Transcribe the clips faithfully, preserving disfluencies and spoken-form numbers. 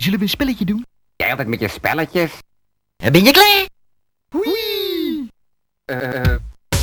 Zullen we een spelletje doen? Jij altijd met je spelletjes? Ben je klaar? Wee! Eh...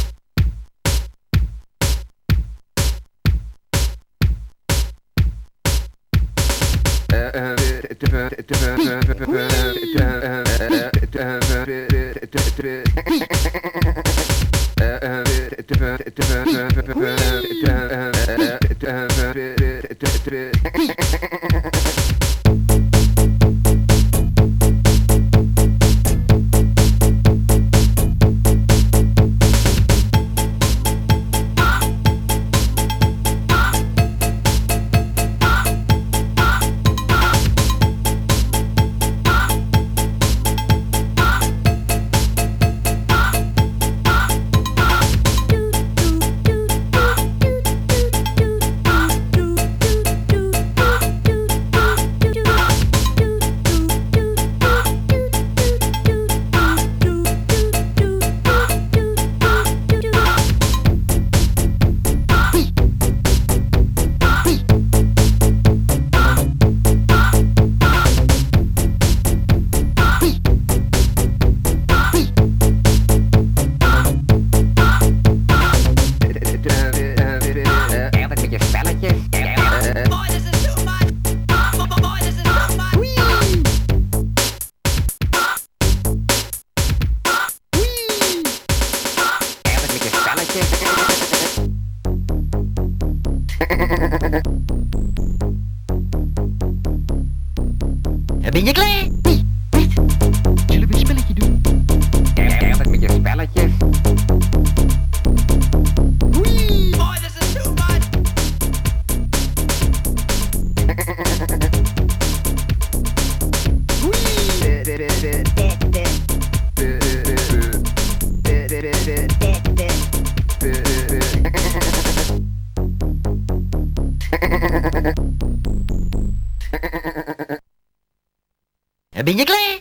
Ben je klaar? Zullen we een spelletje doen? Jij altijd met je spelletjes? Wee! Boy, this is too much! Ben je klaar?